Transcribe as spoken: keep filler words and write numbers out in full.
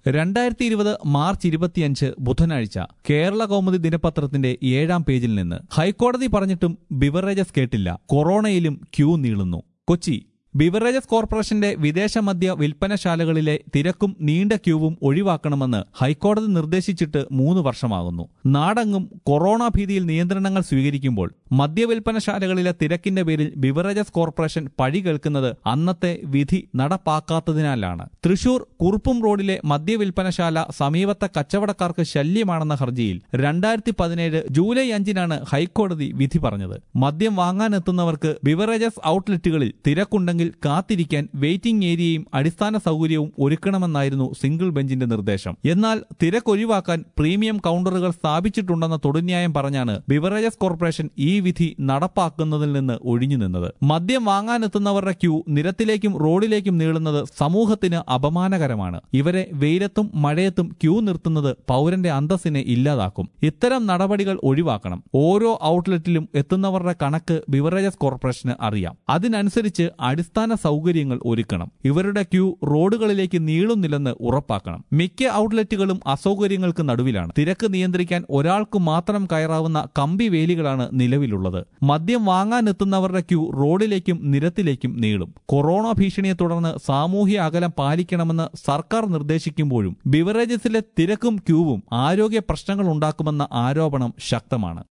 രണ്ടായിരത്തി ഇരുപത് മാർച്ച് ഇരുപത്തിയഞ്ച് ബുധനാഴ്ച കേരള കൗമുദി ദിനപത്രത്തിന്റെ ഏഴാം പേജിൽ നിന്ന് ഹൈക്കോടതി പറഞ്ഞിട്ടും ബിവറേജസ് കേട്ടില്ല, കൊറോണയിലും ക്യൂ നീളുന്നു. കൊച്ചി ബിവറേജസ് കോർപ്പറേഷന്റെ വിദേശ മദ്യ വിൽപ്പനശാലകളിലെ തിരക്കും നീണ്ട ക്യൂവും ഒഴിവാക്കണമെന്ന് ഹൈക്കോടതി നിർദ്ദേശിച്ചിട്ട് മൂന്ന് വർഷമാകുന്നു. നാടെങ്ങും കൊറോണ ഭീതിയിൽ നിയന്ത്രണങ്ങൾ സ്വീകരിക്കുമ്പോൾ മദ്യവിൽപ്പനശാലകളിലെ തിരക്കിന്റെ പേരിൽ ബിവറേജസ് കോർപ്പറേഷൻ പഴി കേൾക്കുന്നത് അന്നത്തെ വിധി നടപ്പാക്കാത്തതിനാലാണ്. തൃശൂർ കുറുപ്പും റോഡിലെ മദ്യവിൽപ്പനശാല സമീപത്തെ കച്ചവടക്കാർക്ക് ശല്യമാണെന്ന ഹർജിയിൽ രണ്ടായിരത്തി പതിനേഴ് ജൂലൈ അഞ്ചിനാണ് ഹൈക്കോടതി വിധി പറഞ്ഞത്. മദ്യം വാങ്ങാനെത്തുന്നവർക്ക് ബിവറേജസ് ഔട്ട്ലെറ്റുകളിൽ തിരക്കുണ്ടെങ്കിൽ കാത്തിരിക്കാൻ വെയിറ്റിംഗ് ഏരിയയും അടിസ്ഥാന സൗകര്യവും ഒരുക്കണമെന്നായിരുന്നു സിംഗിൾ ബെഞ്ചിന്റെ നിർദ്ദേശം. എന്നാൽ തിരക്കൊഴിവാക്കാൻ പ്രീമിയം കൗണ്ടറുകൾ സ്ഥാപിച്ചിട്ടുണ്ടെന്ന തൊടുന്യായം പറഞ്ഞാണ് ബിവറേജസ് കോർപ്പറേഷൻ ഈ വിധി നടപ്പാക്കുന്നതിൽ നിന്ന് ഒഴിഞ്ഞു നിന്നത്. മദ്യം വാങ്ങാനെത്തുന്നവരുടെ ക്യൂ നിരത്തിലേക്കും റോഡിലേക്കും നീളുന്നത് സമൂഹത്തിന് അപമാനകരമാണ്. ഇവരെ വെയിലത്തും മഴയത്തും ക്യൂ നിർത്തുന്നത് പൗരന്റെ അന്തസ്സിനെ ഇല്ലാതാക്കും. ഇത്തരം നടപടികൾ ഒഴിവാക്കണം. ഓരോ ഔട്ട്ലെറ്റിലും എത്തുന്നവരുടെ കണക്ക് ബിവറേജസ് കോർപ്പറേഷന് അറിയാം. അതിനനുസരിച്ച് അടിസ്ഥാന സൗകര്യങ്ങൾ ഒരുക്കണം. ഇവരുടെ ക്യൂ റോഡുകളിലേക്ക് നീളുന്നില്ലെന്ന് ഉറപ്പാക്കണം. മിക്ക ഔട്ട്ലെറ്റുകളും അസൗകര്യങ്ങൾക്ക് നടുവിലാണ്. തിരക്ക് നിയന്ത്രിക്കാൻ ഒരാൾക്ക് മാത്രം കയറാവുന്ന കമ്പി വേലികളാണ് നിലവിലുള്ളത്. മദ്യം വാങ്ങാനെത്തുന്നവരുടെ ക്യൂ റോഡിലേക്കും നിരത്തിലേക്കും നീളും. കൊറോണ ഭീഷണിയെ തുടർന്ന് സാമൂഹ്യ അകലം പാലിക്കണമെന്ന് സർക്കാർ നിർദ്ദേശിക്കുമ്പോഴും ബിവറേജസിലെ തിരക്കും ക്യൂവും ആരോഗ്യ പ്രശ്നങ്ങൾ ഉണ്ടാക്കുമെന്ന ആരോപണം ശക്തമാണ്.